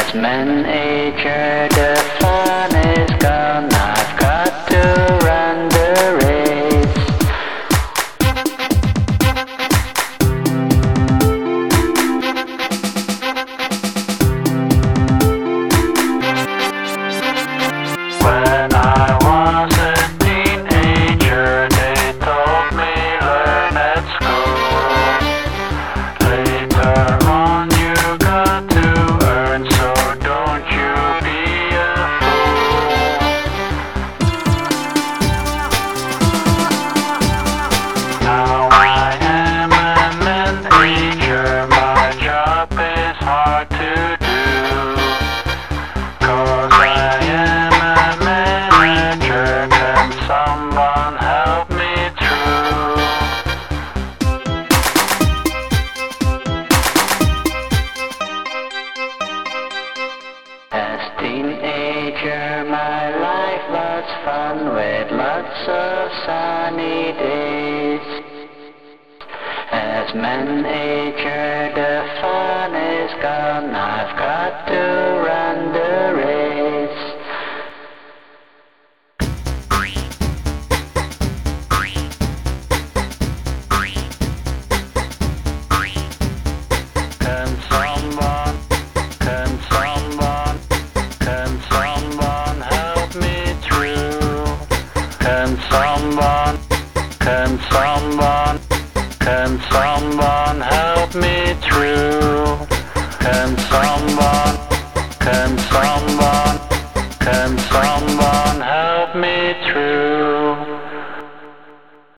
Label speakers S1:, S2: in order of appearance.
S1: As men age, the fun is gone. I've got to run the race. When I was a teenager, they told me learn at school. Later on you got to earn, so don't you be a fool. Now I am a manager, my job is hard to do, 'cause I am a manager. Can someone help me through? As teenager, my life was fun with lots of sunny days. As manager, the fun is gone. I've got to run the race. Can someone help me through? Can someone help me through?